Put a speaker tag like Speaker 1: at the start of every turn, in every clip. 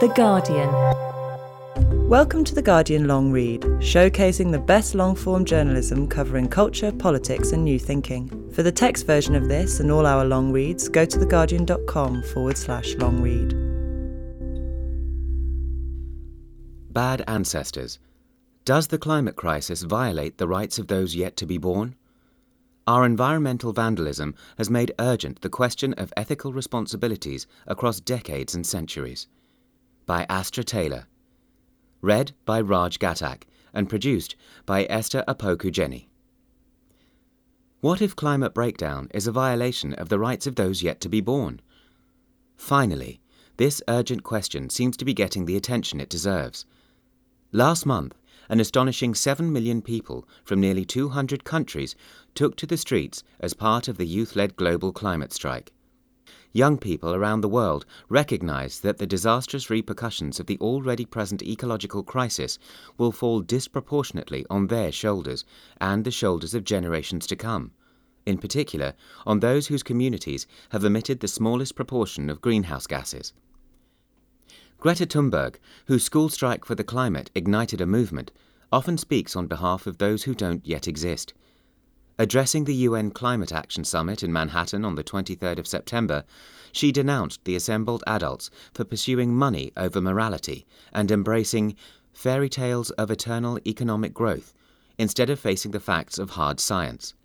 Speaker 1: The Guardian.
Speaker 2: Welcome to The Guardian Long Read, showcasing the best long-form journalism covering culture, politics and new thinking. For the text version of this and all our long reads, go to theguardian.com/long read.
Speaker 3: Bad ancestors. Does the climate crisis violate the rights of those yet to be born? Our environmental vandalism has made urgent the question of ethical responsibilities across decades and centuries. By Astra Taylor. Read by Raj Ghatak and produced by Esther Apoku-Jenny. What if climate breakdown is a violation of the rights of those yet to be born? Finally, this urgent question seems to be getting the attention it deserves. Last month, an astonishing 7 million people from nearly 200 countries took to the streets as part of the youth-led global climate strike. Young people around the world recognize that the disastrous repercussions of the already present ecological crisis will fall disproportionately on their shoulders and the shoulders of generations to come, in particular on those whose communities have emitted the smallest proportion of greenhouse gases. Greta Thunberg, whose school strike for the climate ignited a movement, often speaks on behalf of those who don't yet exist. Addressing the UN Climate Action Summit in Manhattan on the 23rd of September, she denounced the assembled adults for pursuing money over morality and embracing fairy tales of eternal economic growth instead of facing the facts of hard science.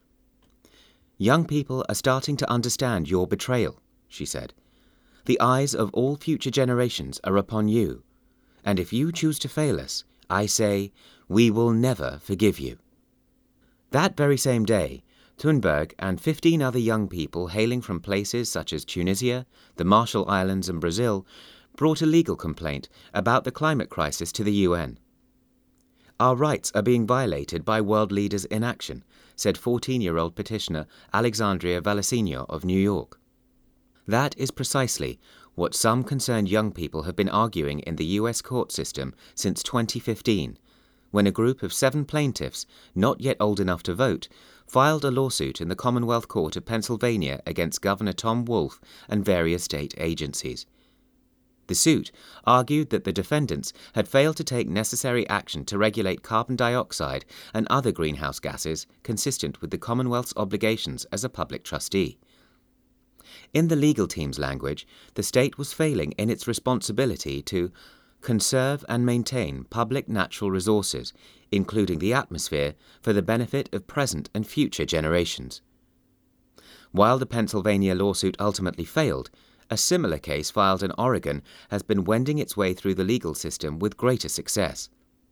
Speaker 3: "Young people are starting to understand your betrayal," she said. "The eyes of all future generations are upon you, and if you choose to fail us, I say, we will never forgive you." That very same day, Thunberg and 15 other young people hailing from places such as Tunisia, the Marshall Islands and Brazil brought a legal complaint about the climate crisis to the UN. "Our rights are being violated by world leaders' inaction," said 14-year-old petitioner Alexandria Valesino of New York. That is precisely what some concerned young people have been arguing in the US court system since 2015, when a group of 7 plaintiffs, not yet old enough to vote, filed a lawsuit in the Commonwealth Court of Pennsylvania against Governor Tom Wolf and various state agencies. The suit argued that the defendants had failed to take necessary action to regulate carbon dioxide and other greenhouse gases consistent with the Commonwealth's obligations as a public trustee. In the legal team's language, the state was failing in its responsibility to conserve and maintain public natural resources, including the atmosphere, for the benefit of present and future generations. While the Pennsylvania lawsuit ultimately failed, a similar case filed in Oregon has been wending its way through the legal system with greater success.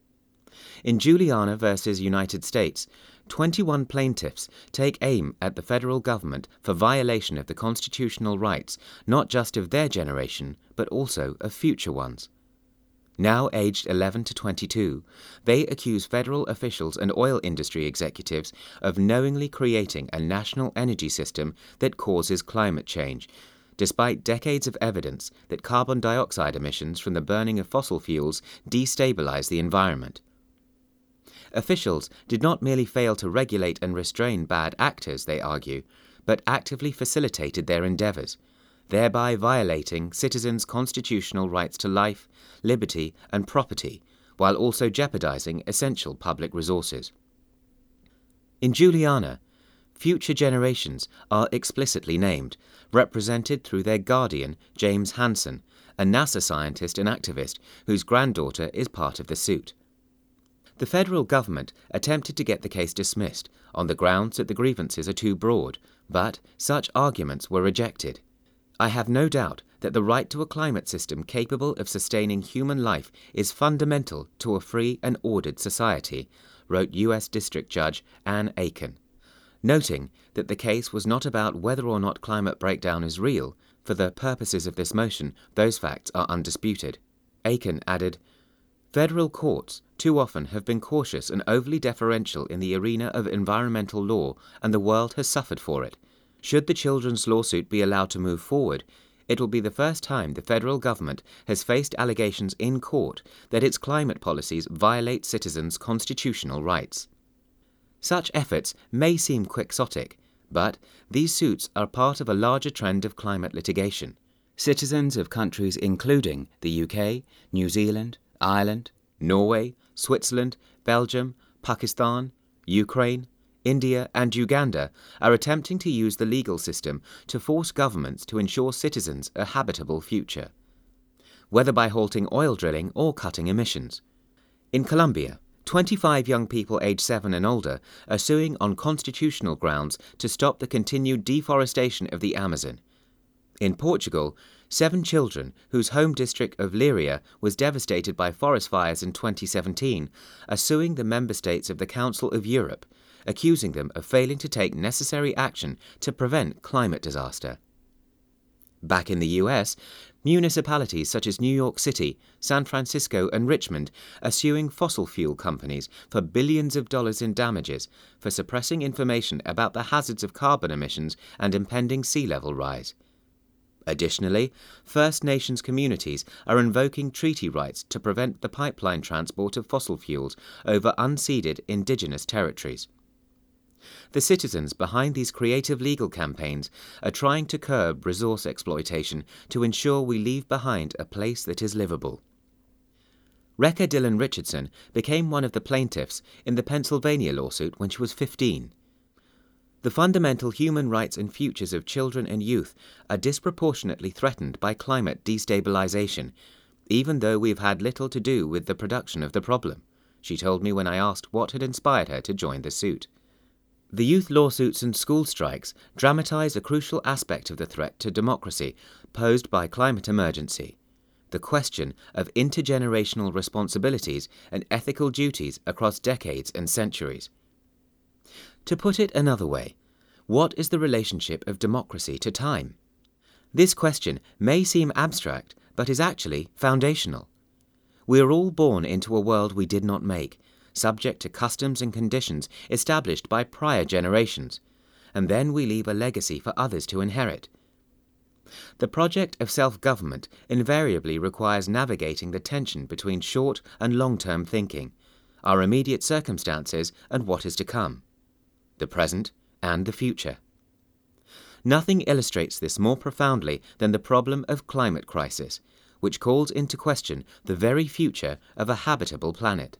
Speaker 3: In Juliana v. United States, 21 plaintiffs take aim at the federal government for violation of the constitutional rights not just of their generation, but also of future ones. Now aged 11 to 22, they accuse federal officials and oil industry executives of knowingly creating a national energy system that causes climate change, despite decades of evidence that carbon dioxide emissions from the burning of fossil fuels destabilize the environment. Officials did not merely fail to regulate and restrain bad actors, they argue, but actively facilitated their endeavors, thereby violating citizens' constitutional rights to life, liberty, and property, while also jeopardizing essential public resources. In Juliana, future generations are explicitly named, represented through their guardian, James Hansen, a NASA scientist and activist whose granddaughter is part of the suit. The federal government attempted to get the case dismissed on the grounds that the grievances are too broad, but such arguments were rejected. "I have no doubt that the right to a climate system capable of sustaining human life is fundamental to a free and ordered society," wrote U.S. District Judge Ann Aiken, noting that the case was not about whether or not climate breakdown is real. For the purposes of this motion, those facts are undisputed. Aiken added, "Federal courts too often have been cautious and overly deferential in the arena of environmental law, and the world has suffered for it. Should the children's lawsuit be allowed to move forward, it will be the first time the federal government has faced allegations in court that its climate policies violate citizens' constitutional rights." Such efforts may seem quixotic, but these suits are part of a larger trend of climate litigation. Citizens of countries including the UK, New Zealand, Ireland, Norway, Switzerland, Belgium, Pakistan, Ukraine, India and Uganda are attempting to use the legal system to force governments to ensure citizens a habitable future, whether by halting oil drilling or cutting emissions. In Colombia, 25 young people aged 7 and older are suing on constitutional grounds to stop the continued deforestation of the Amazon. In Portugal, 7 children, whose home district of Leiria was devastated by forest fires in 2017, are suing the member states of the Council of Europe, accusing them of failing to take necessary action to prevent climate disaster. Back in the US, municipalities such as New York City, San Francisco and Richmond are suing fossil fuel companies for billions of dollars in damages for suppressing information about the hazards of carbon emissions and impending sea level rise. Additionally, First Nations communities are invoking treaty rights to prevent the pipeline transport of fossil fuels over unceded Indigenous territories. The citizens behind these creative legal campaigns are trying to curb resource exploitation to ensure we leave behind a place that is livable. Rekha Dillon Richardson became one of the plaintiffs in the Pennsylvania lawsuit when she was 15. The fundamental human rights and futures of children and youth are disproportionately threatened by climate destabilization, even though we've had little to do with the production of the problem, she told me when I asked what had inspired her to join the suit. The youth lawsuits and school strikes dramatize a crucial aspect of the threat to democracy posed by climate emergency, the question of intergenerational responsibilities and ethical duties across decades and centuries. To put it another way, what is the relationship of democracy to time? This question may seem abstract, but is actually foundational. We are all born into a world we did not make, subject to customs and conditions established by prior generations, and then we leave a legacy for others to inherit. The project of self-government invariably requires navigating the tension between short and long-term thinking, our immediate circumstances and what is to come, the present and the future. Nothing illustrates this more profoundly than the problem of climate crisis, which calls into question the very future of a habitable planet.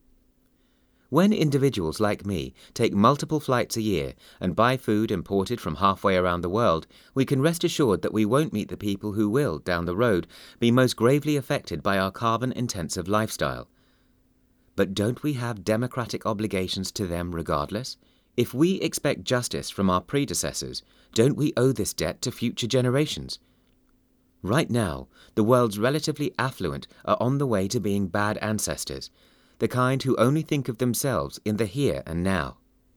Speaker 3: When individuals like me take multiple flights a year and buy food imported from halfway around the world, we can rest assured that we won't meet the people who will, down the road, be most gravely affected by our carbon-intensive lifestyle. But don't we have democratic obligations to them regardless? If we expect justice from our predecessors, don't we owe this debt to future generations? Right now, the world's relatively affluent are on the way to being bad ancestors, the kind who only think of themselves in the here and now.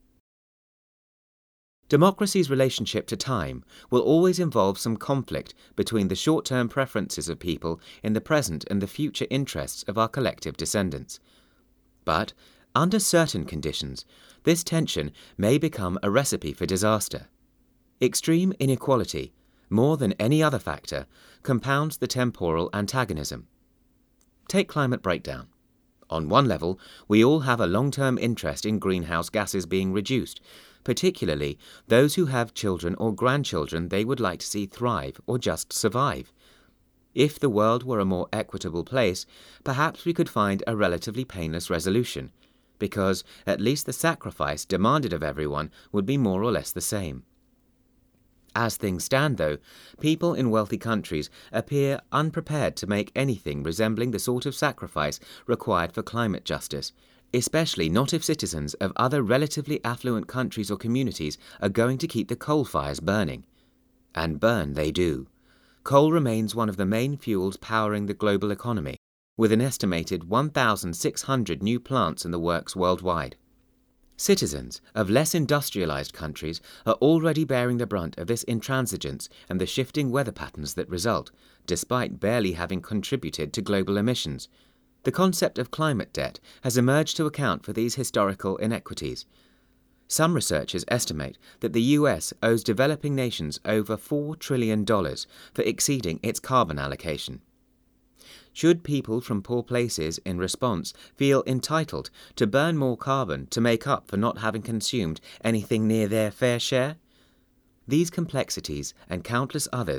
Speaker 3: Democracy's relationship to time will always involve some conflict between the short-term preferences of people in the present and the future interests of our collective descendants. But, under certain conditions, this tension may become a recipe for disaster. Extreme inequality, more than any other factor, compounds the temporal antagonism. Take climate breakdown. On one level, we all have a long-term interest in greenhouse gases being reduced, particularly those who have children or grandchildren they would like to see thrive or just survive. If the world were a more equitable place, perhaps we could find a relatively painless resolution, because at least the sacrifice demanded of everyone would be more or less the same. As things stand, though, people in wealthy countries appear unprepared to make anything resembling the sort of sacrifice required for climate justice, especially not if citizens of other relatively affluent countries or communities are going to keep the coal fires burning. And burn they do. Coal remains one of the main fuels powering the global economy, with an estimated 1,600 new plants in the works worldwide. Citizens of less industrialized countries are already bearing the brunt of this intransigence and the shifting weather patterns that result, despite barely having contributed to global emissions. The concept of climate debt has emerged to account for these historical inequities. Some researchers estimate that the US owes developing nations over $4 trillion for exceeding its carbon allocation. Should people from poor places, in response, feel entitled to burn more carbon to make up for not having consumed anything near their fair share? These complexities, and countless others,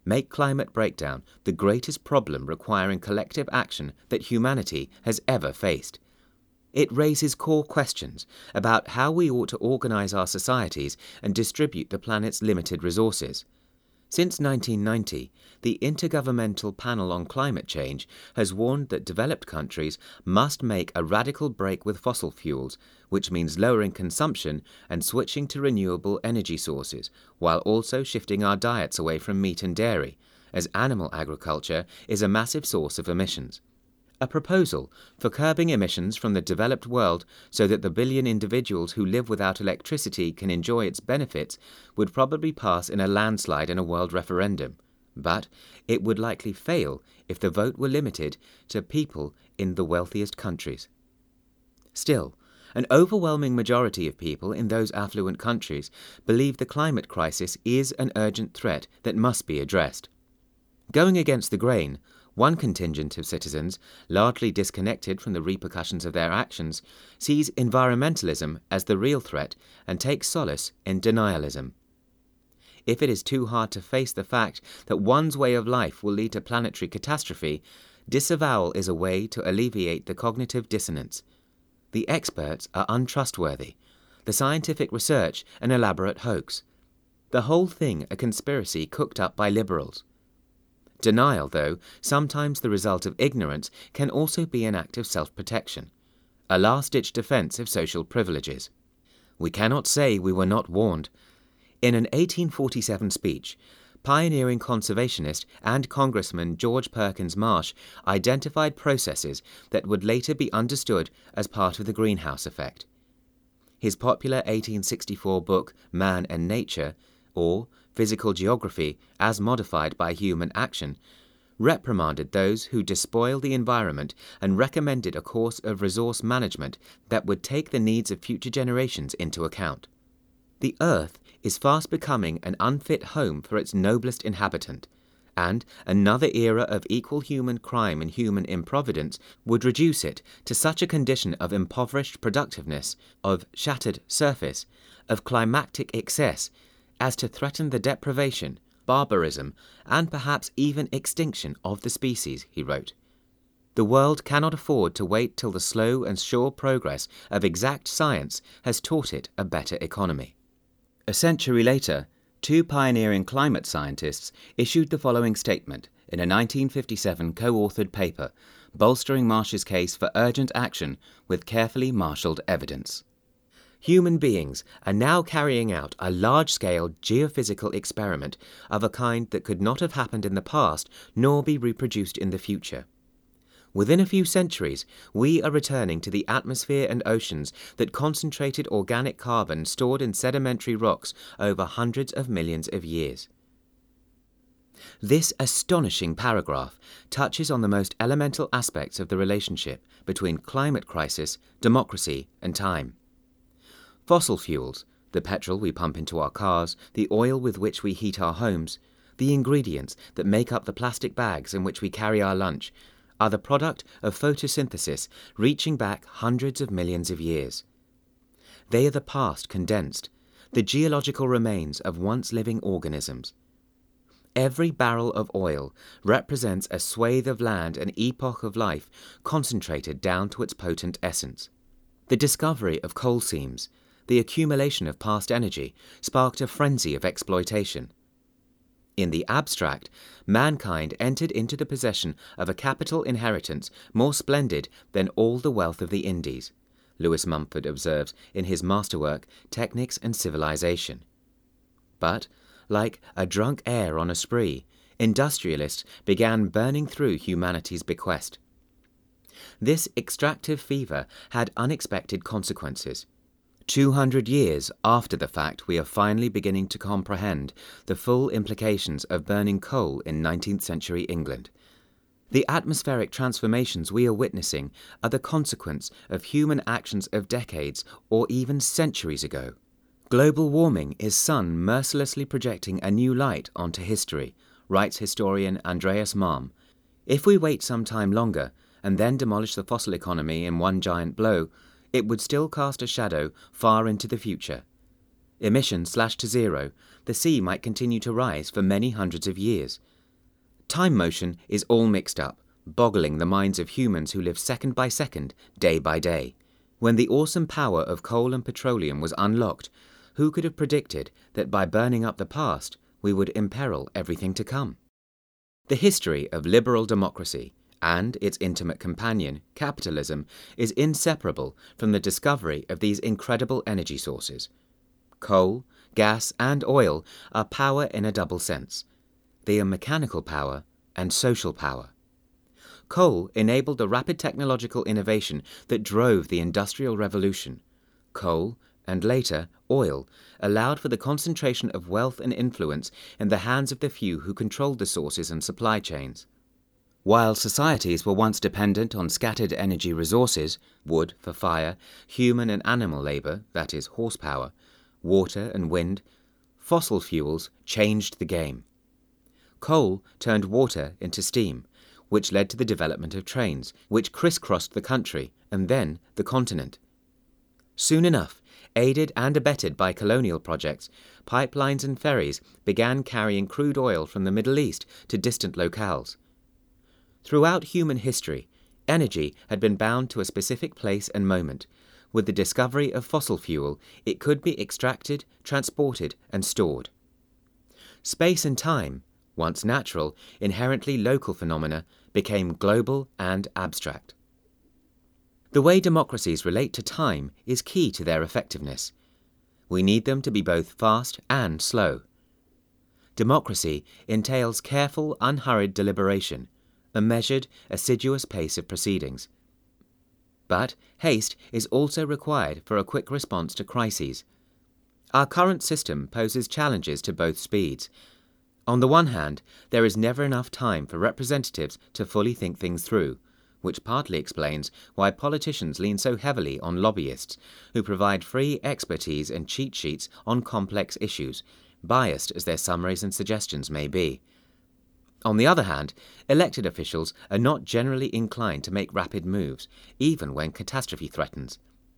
Speaker 3: make climate breakdown the greatest problem requiring collective action that humanity has ever faced. It raises core questions about how we ought to organize our societies and distribute the planet's limited resources. Since 1990, the Intergovernmental Panel on Climate Change has warned that developed countries must make a radical break with fossil fuels, which means lowering consumption and switching to renewable energy sources, while also shifting our diets away from meat and dairy, as animal agriculture is a massive source of emissions. A proposal for curbing emissions from the developed world so that the billion individuals who live without electricity can enjoy its benefits would probably pass in a landslide in a world referendum, but it would likely fail if the vote were limited to people in the wealthiest countries. Still, an overwhelming majority of people in those affluent countries believe the climate crisis is an urgent threat that must be addressed. Going against the grain, one contingent of citizens, largely disconnected from the repercussions of their actions, sees environmentalism as the real threat and takes solace in denialism. If it is too hard to face the fact that one's way of life will lead to planetary catastrophe, disavowal is a way to alleviate the cognitive dissonance. The experts are untrustworthy, the scientific research an elaborate hoax, the whole thing a conspiracy cooked up by liberals. Denial, though, sometimes the result of ignorance, can also be an act of self-protection, a last-ditch defense of social privileges. We cannot say we were not warned. In an 1847 speech, pioneering conservationist and Congressman George Perkins Marsh identified processes that would later be understood as part of the greenhouse effect. His popular 1864 book, Man and Nature, or Physical Geography as Modified by Human Action, reprimanded those who despoil the environment and recommended a course of resource management that would take the needs of future generations into account. The Earth is fast becoming an unfit home for its noblest inhabitant, and another era of equal human crime and human improvidence would reduce it to such a condition of impoverished productiveness, of shattered surface, of climactic excess, as to threaten the deprivation, barbarism, and perhaps even extinction of the species, he wrote. The world cannot afford to wait till the slow and sure progress of exact science has taught it a better economy. A century later, two pioneering climate scientists issued the following statement in a 1957 co-authored paper, bolstering Marsh's case for urgent action with carefully marshalled evidence. Human beings are now carrying out a large-scale geophysical experiment of a kind that could not have happened in the past nor be reproduced in the future. Within a few centuries, we are returning to the atmosphere and oceans that concentrated organic carbon stored in sedimentary rocks over hundreds of millions of years. This astonishing paragraph touches on the most elemental aspects of the relationship between climate crisis, democracy, and time. Fossil fuels, the petrol we pump into our cars, the oil with which we heat our homes, the ingredients that make up the plastic bags in which we carry our lunch, are the product of photosynthesis reaching back hundreds of millions of years. They are the past condensed, the geological remains of once living organisms. Every barrel of oil represents a swathe of land and epoch of life concentrated down to its potent essence. The discovery of coal seams, the accumulation of past energy, sparked a frenzy of exploitation. In the abstract, mankind entered into the possession of a capital inheritance more splendid than all the wealth of the Indies, Lewis Mumford observes in his masterwork Technics and Civilization. But, like a drunk heir on a spree, industrialists began burning through humanity's bequest. This extractive fever had unexpected consequences. 200 years after the fact, we are finally beginning to comprehend the full implications of burning coal in 19th century England. The atmospheric transformations we are witnessing are the consequence of human actions of decades or even centuries ago. Global warming is sun mercilessly projecting a new light onto history, writes historian Andreas Malm. If we wait some time longer and then demolish the fossil economy in one giant blow, it would still cast a shadow far into the future. Emissions slashed to zero, the sea might continue to rise for many hundreds of years, Time motion is all mixed up, boggling the minds of humans who live second by second, day by day. When the awesome power of coal and petroleum was unlocked, who could have predicted that by burning up the past, we would imperil everything to come? The history of liberal democracy and its intimate companion, capitalism, is inseparable from the discovery of these incredible energy sources. Coal, gas, and oil are power in a double sense. They are mechanical power and social power. Coal enabled the rapid technological innovation that drove the Industrial Revolution. Coal, and later oil, allowed for the concentration of wealth and influence in the hands of the few who controlled the sources and supply chains. While societies were once dependent on scattered energy resources, wood for fire, human and animal labour, that is, horsepower, water and wind, fossil fuels changed the game. Coal turned water into steam, which led to the development of trains, which crisscrossed the country and then the continent. Soon enough, aided and abetted by colonial projects, pipelines and ferries began carrying crude oil from the Middle East to distant locales. Throughout human history, energy had been bound to a specific place and moment. With the discovery of fossil fuel, it could be extracted, transported, and stored. Space and time, once natural, inherently local phenomena, became global and abstract. The way democracies relate to time is key to their effectiveness. We need them to be both fast and slow. Democracy entails careful, unhurried deliberation, a measured, assiduous pace of proceedings. But haste is also required for a quick response to crises. Our current system poses challenges to both speeds. On the one hand, there is never enough time for representatives to fully think things through, which partly explains why politicians lean so heavily on lobbyists who provide free expertise and cheat sheets on complex issues, biased as their summaries and suggestions may be. On the other hand, elected officials are not generally inclined to make rapid moves, even when catastrophe threatens.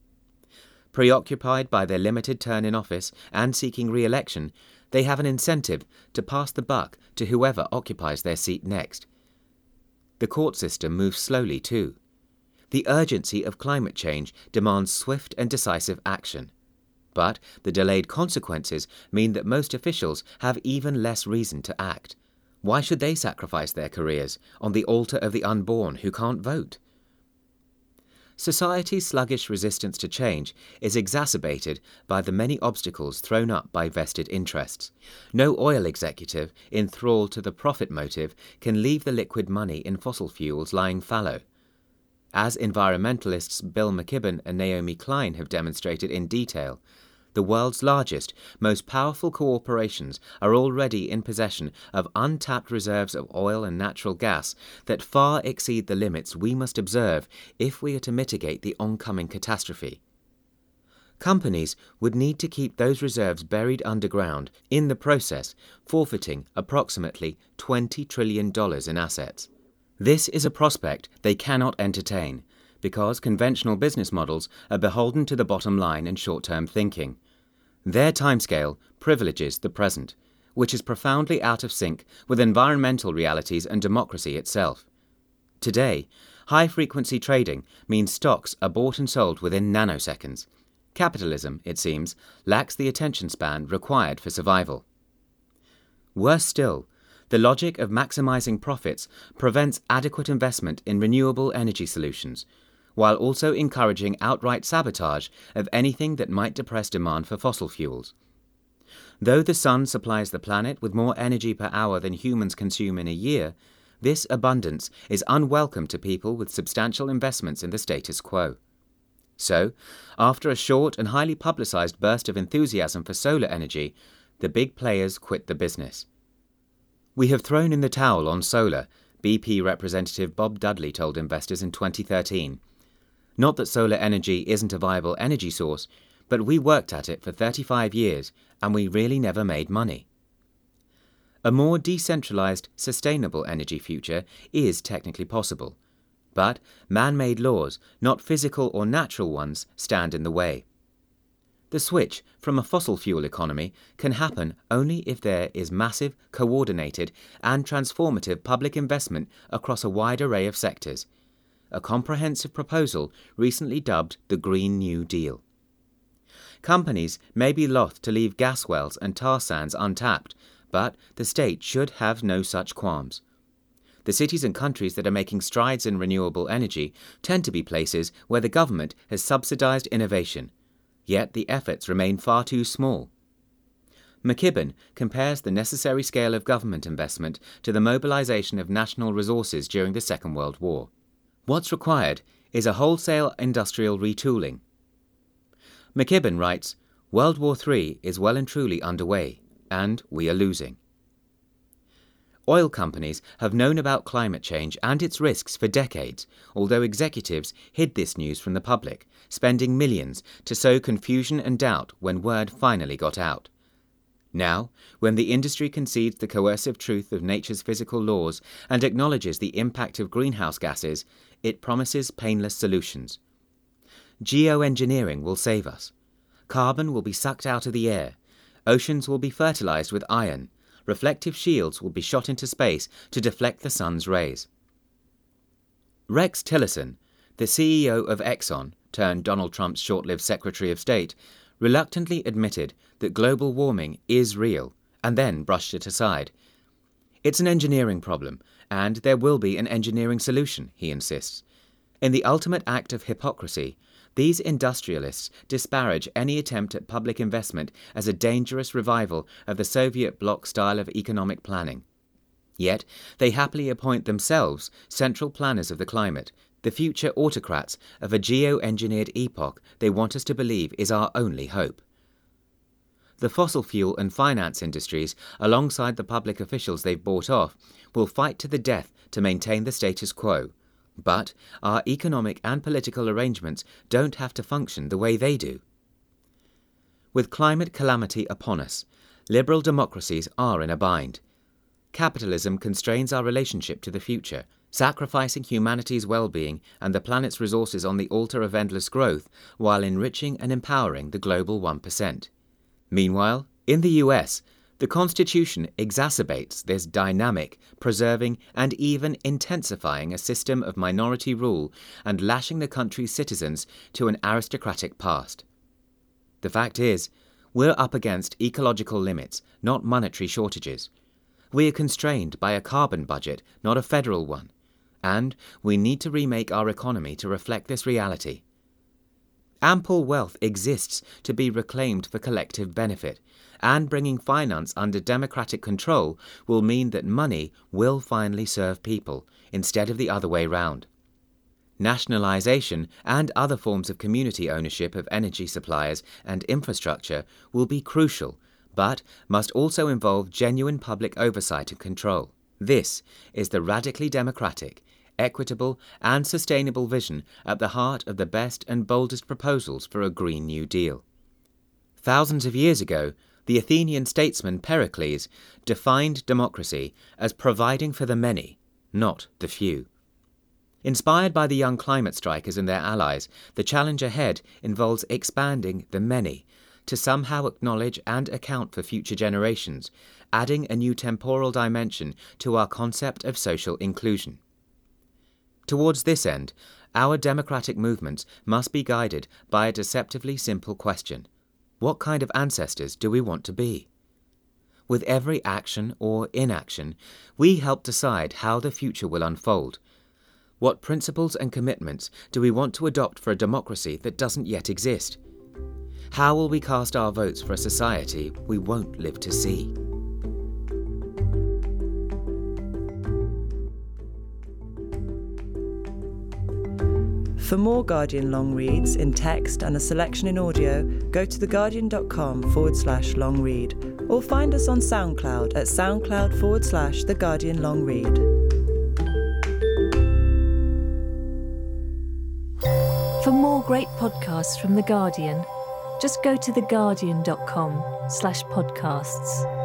Speaker 3: Preoccupied by their limited term in office and seeking re-election, they have an incentive to pass the buck to whoever occupies their seat next. The court system moves slowly too. The urgency of climate change demands swift and decisive action. But the delayed consequences mean that most officials have even less reason to act. Why should they sacrifice their careers on the altar of the unborn who can't vote? Society's sluggish resistance to change is exacerbated by the many obstacles thrown up by vested interests. No oil executive, enthralled to the profit motive, can leave the liquid money in fossil fuels lying fallow. As environmentalists Bill McKibben and Naomi Klein have demonstrated in detail, the world's largest, most powerful corporations are already in possession of untapped reserves of oil and natural gas that far exceed the limits we must observe if we are to mitigate the oncoming catastrophe. Companies would need to keep those reserves buried underground, in the process forfeiting approximately $20 trillion in assets. This is a prospect they cannot entertain, because conventional business models are beholden to the bottom line and short-term thinking. Their timescale privileges the present, which is profoundly out of sync with environmental realities and democracy itself. Today, high-frequency trading means stocks are bought and sold within nanoseconds. Capitalism, it seems, lacks the attention span required for survival. Worse still, the logic of maximizing profits prevents adequate investment in renewable energy solutions, while also encouraging outright sabotage of anything that might depress demand for fossil fuels. Though the sun supplies the planet with more energy per hour than humans consume in a year, this abundance is unwelcome to people with substantial investments in the status quo. So, after a short and highly publicized burst of enthusiasm for solar energy, the big players quit the business. "We have thrown in the towel on solar," BP Representative Bob Dudley told investors in 2013. "Not that solar energy isn't a viable energy source, but we worked at it for 35 years and we really never made money." A more decentralized, sustainable energy future is technically possible, but man-made laws, not physical or natural ones, stand in the way. The switch from a fossil fuel economy can happen only if there is massive, coordinated and transformative public investment across a wide array of sectors, a comprehensive proposal recently dubbed the Green New Deal. Companies may be loath to leave gas wells and tar sands untapped, but the state should have no such qualms. The cities and countries that are making strides in renewable energy tend to be places where the government has subsidised innovation, yet the efforts remain far too small. McKibben compares the necessary scale of government investment to the mobilisation of national resources during the Second World War. What's required is a wholesale industrial retooling. McKibben writes, World War III is well and truly underway, and we are losing. Oil companies have known about climate change and its risks for decades, although executives hid this news from the public, spending millions to sow confusion and doubt when word finally got out. Now, when the industry concedes the coercive truth of nature's physical laws and acknowledges the impact of greenhouse gases, it promises painless solutions. Geoengineering will save us. Carbon will be sucked out of the air. Oceans will be fertilized with iron. Reflective shields will be shot into space to deflect the sun's rays. Rex Tillerson, the CEO of Exxon, turned Donald Trump's short-lived Secretary of State, reluctantly admitted that global warming is real, and then brushed it aside. It's an engineering problem, and there will be an engineering solution, he insists. In the ultimate act of hypocrisy, these industrialists disparage any attempt at public investment as a dangerous revival of the Soviet bloc style of economic planning. Yet they happily appoint themselves central planners of the climate, the future autocrats of a geo-engineered epoch they want us to believe is our only hope. The fossil fuel and finance industries, alongside the public officials they've bought off, will fight to the death to maintain the status quo. But our economic and political arrangements don't have to function the way they do. With climate calamity upon us, liberal democracies are in a bind. Capitalism constrains our relationship to the future, sacrificing humanity's well-being and the planet's resources on the altar of endless growth while enriching and empowering the global 1%. Meanwhile, in the US, the Constitution exacerbates this dynamic, preserving and even intensifying a system of minority rule and lashing the country's citizens to an aristocratic past. The fact is, we're up against ecological limits, not monetary shortages. We are constrained by a carbon budget, not a federal one, and we need to remake our economy to reflect this reality. Ample wealth exists to be reclaimed for collective benefit, and bringing finance under democratic control will mean that money will finally serve people, instead of the other way round. Nationalisation and other forms of community ownership of energy suppliers and infrastructure will be crucial, but must also involve genuine public oversight and control. This is the radically democratic, equitable and sustainable vision at the heart of the best and boldest proposals for a Green New Deal. Thousands of years ago, the Athenian statesman Pericles defined democracy as providing for the many, not the few. Inspired by the young climate strikers and their allies, the challenge ahead involves expanding the many to somehow acknowledge and account for future generations, adding a new temporal dimension to our concept of social inclusion. Towards this end, our democratic movements must be guided by a deceptively simple question. What kind of ancestors do we want to be? With every action or inaction, we help decide how the future will unfold. What principles and commitments do we want to adopt for a democracy that doesn't yet exist? How will we cast our votes for a society we won't live to see?
Speaker 2: For more Guardian long reads in text and a selection in audio, go to theguardian.com/long read or find us on SoundCloud at soundcloud/The Guardian Long Read.
Speaker 1: For more great podcasts from The Guardian, just go to theguardian.com/podcasts.